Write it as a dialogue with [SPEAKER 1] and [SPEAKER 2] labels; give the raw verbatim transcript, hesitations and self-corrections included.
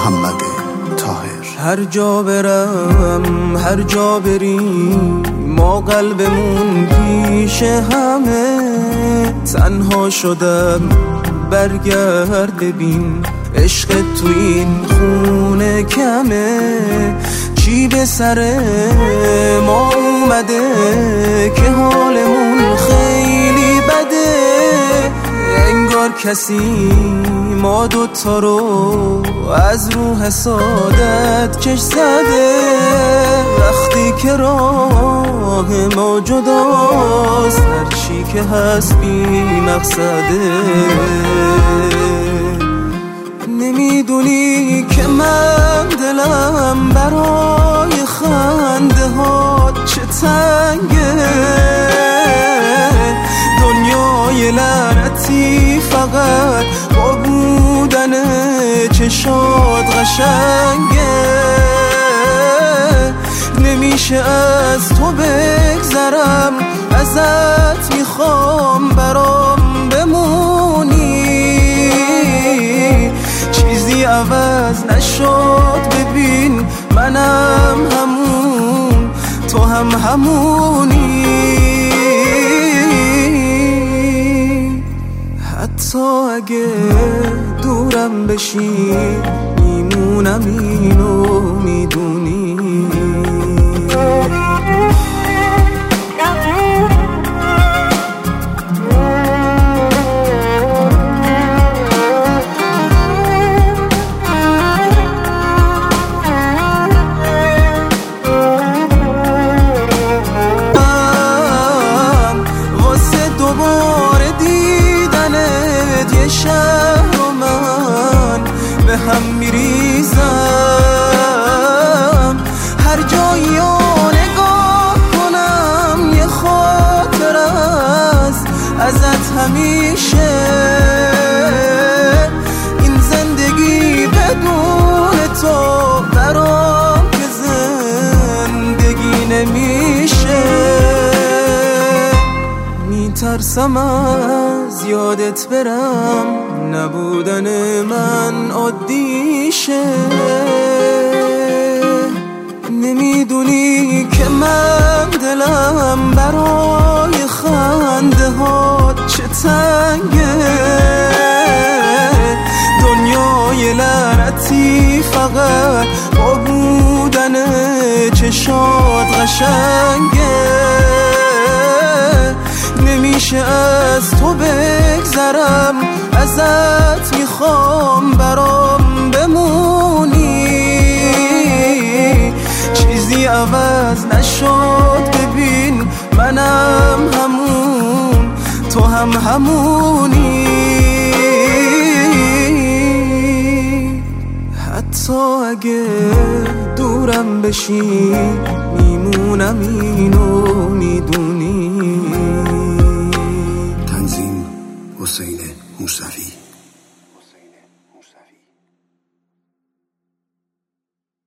[SPEAKER 1] محمد طاهر.
[SPEAKER 2] هر جا برم هر جا بریم ما قلبمون پیش همه، تنها شدم برگرد ببین عشق تو این خونه کمه. چی به سر ما اومده که حالمون خیلی بده، انگار کسی ما دوتا رو از رو حسادت چش زده. وقتی که راه ما جداست هر چی که هست بی مقصده. نمیدونی که من دلم برای خنده ها چه تنگه، دنیای لعنتی فقط با بودن چشات قشنگه. نمیشه از تو بگذرم، ازت میخوام برام بمونی. چیزی عوض نشد ببین منم همون تو هم همونی. حتی اگه دورم بشی میمونم اینو میدونی. شهر و من به هم میریزم، هر جایی رو نگاه کنم یه خاطر است ازت همیشه. این زندگی بدون تو برام که زندگی نمیشه. میترسم از یادت برم نبودن من عادیشه. نمیدونی که من دلم برای خنده ها چه تنگه، دنیای لعنتی فقط با بودن چشات قشنگه. نمیشه از تو بگذرم، ازت میخوام برام بمونی. چیزی عوض نشد ببین منم همون تو هم همونی. حتی اگه دورم بشی میمونم اینو